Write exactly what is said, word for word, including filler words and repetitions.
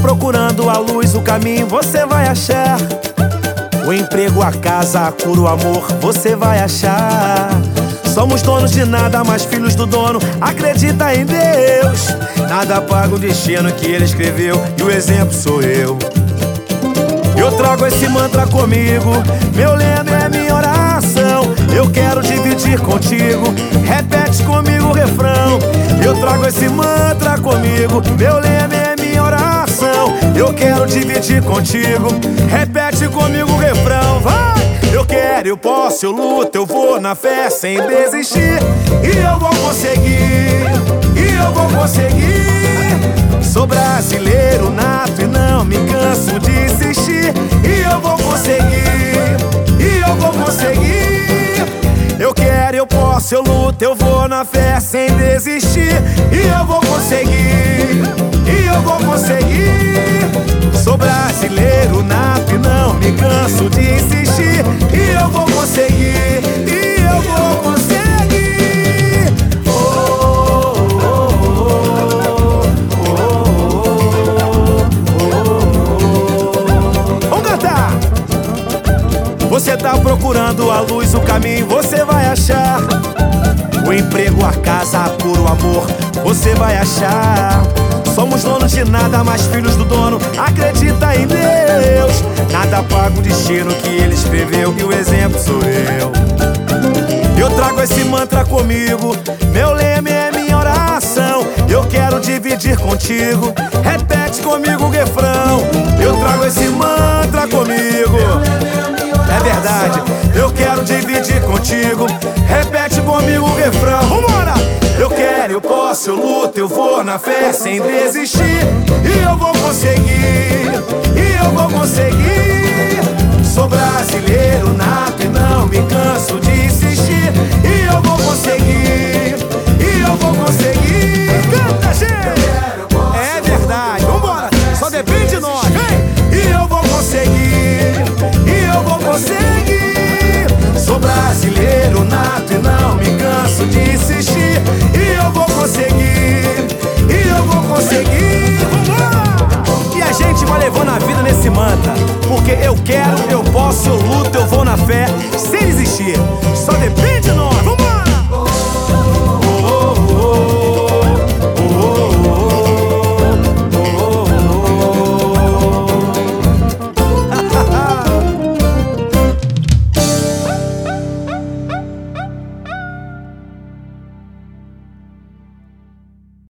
procurando a luz, o caminho você vai achar. O emprego, a casa, a cura, o amor você vai achar. Somos donos de nada, mas filhos do dono. Acredita em Deus. Nada paga o destino que ele escreveu, e o exemplo sou eu. Eu trago esse mantra comigo, meu lema é minha oração. Eu quero dividir contigo, repete comigo o refrão. Eu trago esse mantra comigo, meu lema é minha oração. Eu quero dividir contigo, repete comigo o refrão. Vai! Eu quero, eu posso, eu luto, eu vou na fé sem desistir. E eu vou conseguir, e eu vou conseguir. Sou brasileiro nato e não me canso de insistir. E eu vou conseguir, e eu vou conseguir. Eu quero, eu posso, eu luto, eu vou na fé sem desistir. E eu vou conseguir, e eu vou conseguir. Sou brasileiro nato e não me canso de insistir. E eu vou conseguir, e eu vou conseguir. Você tá procurando a luz, o caminho você vai achar. O emprego, a casa, a cura, o amor você vai achar. Somos donos de nada, mas filhos do dono. Acredita em Deus. Nada paga o destino que ele escreveu, e o exemplo sou eu. Eu trago esse mantra comigo, meu lema é minha oração. Eu quero dividir contigo, repete comigo o refrão. Eu trago esse mantra comigo, é verdade, eu quero dividir contigo, repete comigo o refrão. Vambora! Eu quero, eu posso, eu luto, eu vou na fé sem desistir. E eu vou conseguir, e eu vou conseguir. Sou brasileiro nato e não me canso de insistir. E eu vou conseguir, e eu vou conseguir. Canta, gente! É verdade, vambora! Só depende de nós, vem! E eu vou conseguir, e eu vou conseguir. Sou brasileiro nato e não me canso de insistir. E eu vou conseguir, e eu vou conseguir. E a gente vai levando a vida nesse mantra, porque eu quero, eu posso, eu luto, eu vou na fé sem desistir.